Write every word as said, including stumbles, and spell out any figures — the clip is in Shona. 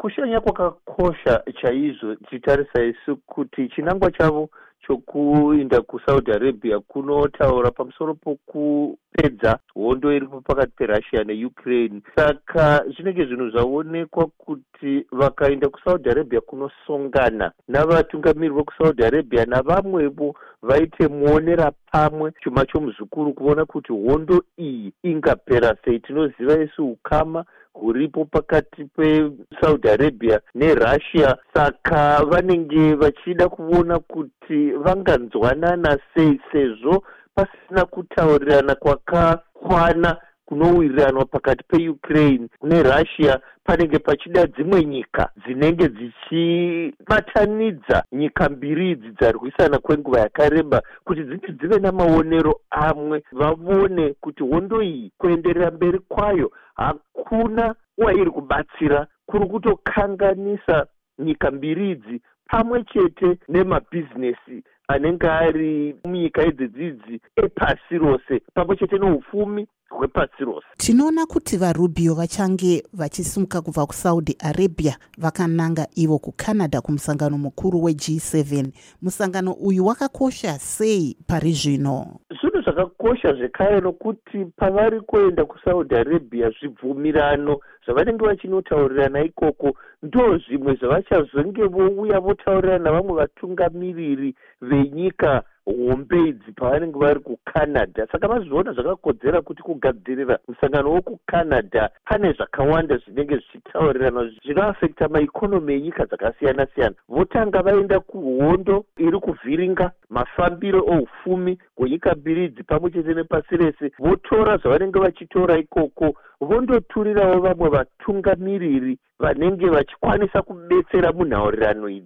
kushanya kwakakosha chaizvo tichitarisa isu kuti chinangwa chavo chokuinda kuSaudi Arabia kunotaura pamusoro pokupedza hondo iripo pakati peRussia neUkraine. Saka zvinenge zvinhu zvaonekwa kuti vakaenda kuSaudi Arabia kunosongana navatungamiriri vekuSaudi Arabia navamwevo vaite muonera pamwe chuma chomuzukuru kuona kuti hondo iyi ingapera sei. Tinoziva isu ukama huripo pakati peSaudi Arabia neRussia, saka vanenge vachida kuona kuti vanganzwanana sei sezvo pasina kutaurirana kwakakwana kunowiriranwa pakati peUkraine neRussia. Panenge pachida dzimwe nyika dzinenge dzichibatanidza nyika mbiri idzi dzarwisana kwenguva yakareba kuti dziti dzive namaonero amwe, vavone kuti hondo iyi kuenderera mberi kwayo hakuna wairi kubatsira, kuri kutokanganisa nyika mbiri idzi pamwe chete nemabhizinesi anenge ari munyika idzidzidzi epasi rose pamwe chete neupfumi hwepasi rose. Tinoona kuti vaRubio vachange vachisimuka kubva kuSaudi Arabia vakananga ivo kuCanada kumusangano mukuru weG seven. Musangano uyu wakakosha sei pari zvino? Zvinhu zvakakosha zvekare nokuti pavari kuenda kuSaudi Arabia zvibvumirano zvavanenge vachinotaurirana ikoko ndo zvimwe zvavachazonge vouya votaurirana navamwe vatungamiriri venyika hombe idzi pavanenge vari kuCanada. Saka vazviona zvakakodzera kuti kugadzirira musangano wokuCanada pane zvakawanda zvinenge zvichitaurirana zvinoafekta maikonomi enyika dzakasiyana siyana. Votanga vaenda kuhondo iri kuvhiringa mafambiro oupfumi hwenyika mbiri idzi pamwe chete nepasi rese, votora zvavanenge vachitora ikoko vondoturirawo vamwe vatungamiriri vanenge vachikwanisa kubetsera munhaurirano idzi.